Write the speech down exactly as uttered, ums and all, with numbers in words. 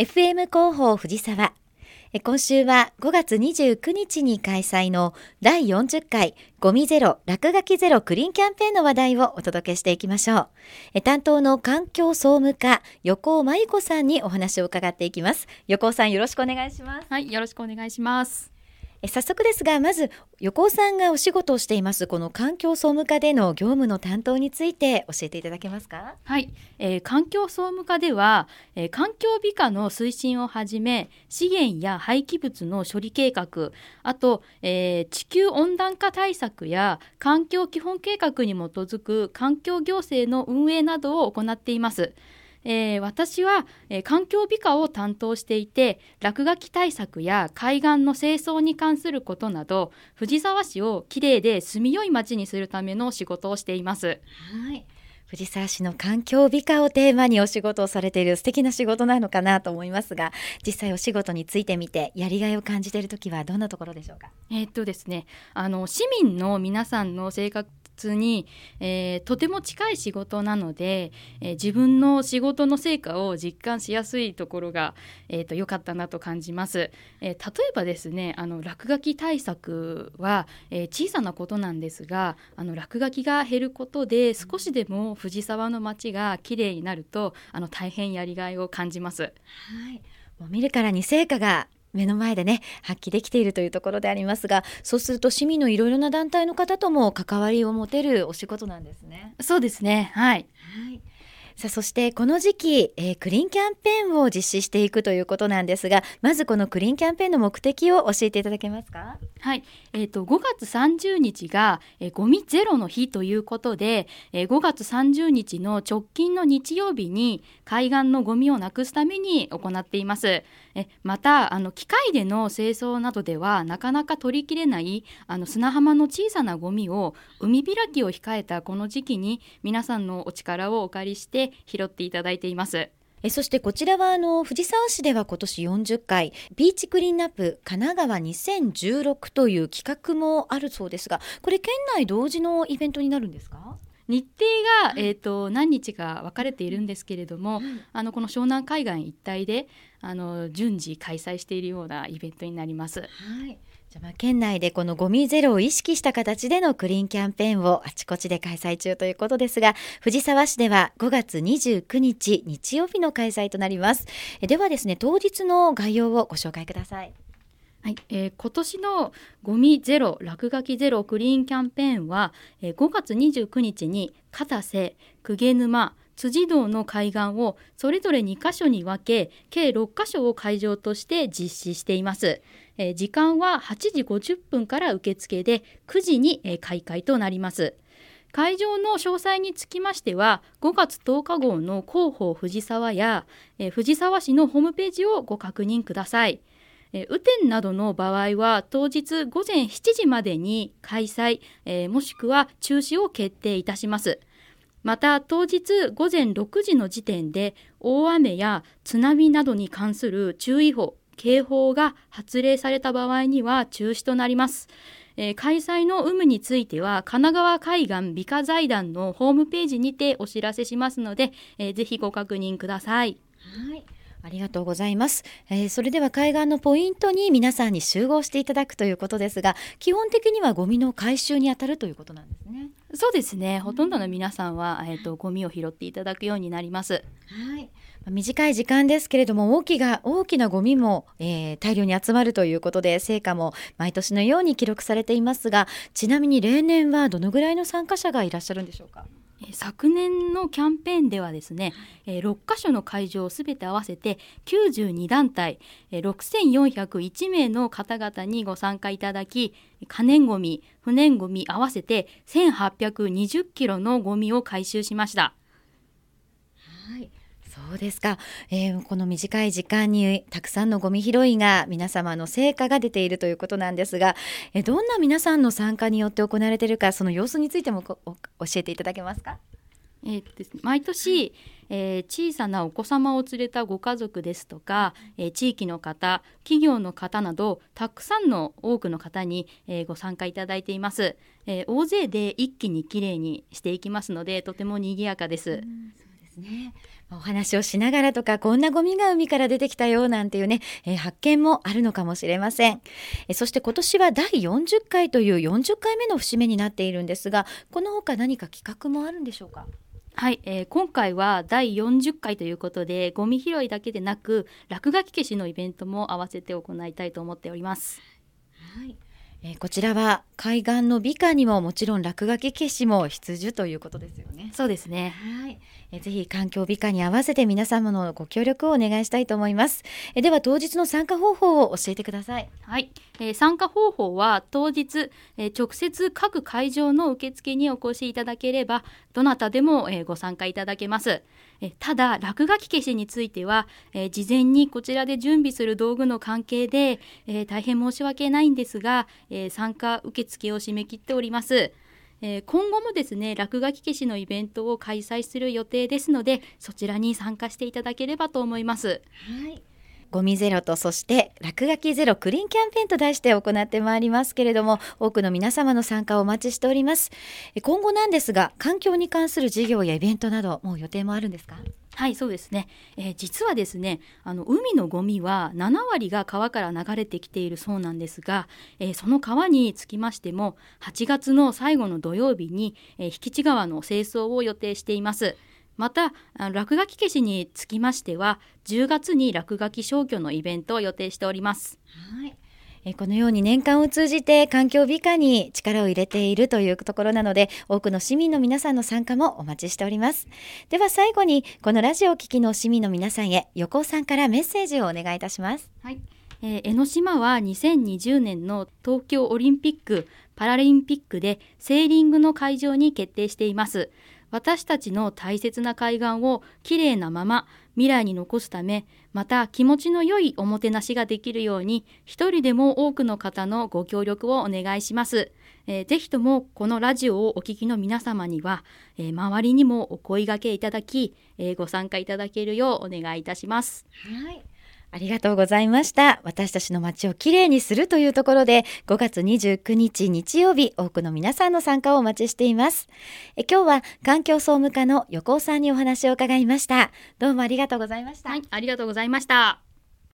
エフエム 広報藤沢。今週はごがつにじゅうくにちに開催のだいよんじゅっかいゴミゼロ落書きゼロクリーンキャンペーンの話題をお届けしていきましょう。担当の環境総務課横尾真由子さんにお話を伺っていきます。横尾さん、よろしくお願いします。 はい、よろしくお願いします。 え早速ですが、まず横尾さんがお仕事をしていますこの環境総務課での業務の担当について教えていただけますか？ はい、えー、環境総務課では、えー、環境美化の推進をはじめ資源や廃棄物の処理計画、あと、えー、地球温暖化対策や環境基本計画に基づく環境行政の運営などを行っています。えー、私は、えー、環境美化を担当していて、落書き対策や海岸の清掃に関することなど、藤沢市をきれいで住みよい街にするための仕事をしています。 はい、藤沢市の環境美化をテーマにお仕事をされている素敵な仕事なのかなと思いますが、実際お仕事についてみてやりがいを感じているときはどんなところでしょうか？ えーっとですね、あの市民の皆さんの生活に、えー、とても近い仕事なので、えー、自分の仕事の成果を実感しやすいところが、えー、と良かったなと感じます。えー、例えばですね、あの落書き対策は、えー、小さなことなんですが、あの落書きが減ることで少しでも藤沢の街がきれいになると、あの大変やりがいを感じます。 はい、もう見るからに成果が目の前でね発揮できているというところでありますが、そうすると市民のいろいろな団体の方とも関わりを持てるお仕事なんですね。 そうですね、はい、 はい。さあ、そしてこの時期、えー、クリーンキャンペーンを実施していくということなんですが、まずこのクリーンキャンペーンの目的を教えていただけますか？ はい、えー、とごがつさんじゅうにちが、えー、ゴミゼロの日ということで、えー、ごがつさんじゅうにちの直近の日曜日に海岸のゴミをなくすために行っています。えまたあの機械での清掃などではなかなか取りきれないあの砂浜の小さなゴミを海開きを控えたこの時期に皆さんのお力をお借りして拾っていただいています。 えそしてこちらはあの藤沢市では今年よんじゅっかいビーチクリーンアップ神奈川にせんじゅうろくという企画もあるそうですが、これ県内同時のイベントになるんですか？ 日程が、えー、と何日か分かれているんですけれども、うん、あのこの湘南海岸一帯であの順次開催しているようなイベントになります。 はい、じゃあまあ県内でこのゴミゼロを意識した形でのクリーンキャンペーンをあちこちで開催中ということですが、藤沢市ではごがつにじゅうくにち日曜日の開催となります。えではですね、当日の概要をご紹介ください。 はい、えー、今年のゴミゼロ落書きゼロクリーンキャンペーンは、えー、ごがつにじゅうくにちに片瀬、鵠沼、辻堂の海岸をそれぞれにかしょに分け、計ろっかしょを会場として実施しています。えー、時間ははちじごじゅっぷんから受付でくじに、えー、開会となります。会場の詳細につきましてはごがつとおか号の広報藤沢や、えー、藤沢市のホームページをご確認ください。えー、雨天などの場合は当日ごぜんしちじまでに開催、えー、もしくは中止を決定いたします。また当日ごぜんろくじの時点で大雨や津波などに関する注意報、警報が発令された場合には中止となります。えー、開催の有無については神奈川海岸美化財団のホームページにてお知らせしますので、えー、ぜひご確認ください。 はい、ありがとうございます。えー、それでは海岸のポイントに皆さんに集合していただくということですが、基本的にはゴミの回収に当たるということなんですね。 そうですね、ほとんどの皆さんは、えーと、ゴミを拾っていただくようになります。 はい、短い時間ですけれども大きな、大きなゴミも、えー、大量に集まるということで成果も毎年のように記録されていますが、ちなみに例年はどのぐらいの参加者がいらっしゃるんでしょうか？ 昨年のキャンペーンではですね、ろっかしょの会場をすべて合わせてきゅうじゅうにだんたいろくせんよんひゃくいちめいの方々にご参加いただき、可燃ごみ、不燃ごみ合わせてせんはっぴゃくにじゅっキロのゴミを回収しました。 はい、そうですか。えー、この短い時間にたくさんのゴミ拾いが皆様の成果が出ているということなんですが、えー、どんな皆さんの参加によって行われているか、その様子についても教えていただけますか？ えーですね、毎年、えー、小さなお子様を連れたご家族ですとか、えー、地域の方、企業の方などたくさんの多くの方に、えー、ご参加いただいています。えー、大勢で一気にきれいにしていきますのでとても賑やかです。 うん、そうですですね。お話をしながらとか、こんなゴミが海から出てきたよなんていうね、えー、発見もあるのかもしれません。えー、そして今年はだいよんじゅっかいというよんじゅっかいめの節目になっているんですが、この他何か企画もあるんでしょうか？ はい、えー、今回はだいよんじゅっかいということで、ゴミ拾いだけでなく落書き消しのイベントも合わせて行いたいと思っております。 はい、えー、こちらは海岸の美化にももちろん落書き消しも必需ということですよね。 そうですね。 はい、えー、ぜひ環境美化に合わせて皆様のご協力をお願いしたいと思います。えー、では当日の参加方法を教えてください。 はい、えー、参加方法は当日、えー、直接各会場の受付にお越しいただければどなたでも、えー、ご参加いただけます。えー、ただ落書き消しについては、えー、事前にこちらで準備する道具の関係で、えー、大変申し訳ないんですが、えー、参加受付を締め切っております。えー、今後もですね、落書き消しのイベントを開催する予定ですので、そちらに参加していただければと思います。 はい、ゴミゼロとそして落書きゼロクリーンキャンペーンと題して行ってまいりますけれども、多くの皆様の参加をお待ちしております。今後なんですが、環境に関する事業やイベントなどもう予定もあるんですか？ はい、そうですね、えー、実はですね、あの海のゴミはななわりが川から流れてきているそうなんですが、えー、その川につきましてもはちがつの最後の土曜日に、えー、引地川の清掃を予定しています。また落書き消しにつきましてはじゅうがつに落書き消去のイベントを予定しております。 はい、えこのように年間を通じて環境美化に力を入れているというところなので、多くの市民の皆さんの参加もお待ちしております。では最後にこのラジオを聴きの市民の皆さんへ、横尾さんからメッセージをお願いいたします。 はい、えー、江ノ島はにせんにじゅうねんの東京オリンピック・パラリンピックでセーリングの会場に決定しています。私たちの大切な海岸をきれいなまま未来に残すため、また気持ちの良いおもてなしができるように一人でも多くの方のご協力をお願いします。えー、ぜひともこのラジオをお聞きの皆様には、えー、周りにもお声掛けいただき、えー、ご参加いただけるようお願いいたします。 はい、ありがとうございました。私たちの街をきれいにするというところで、ごがつにじゅうくにち日曜日、多くの皆さんの参加をお待ちしています。え今日は環境総務課の横尾さんにお話を伺いました。どうもありがとうございました。 はい、ありがとうございました。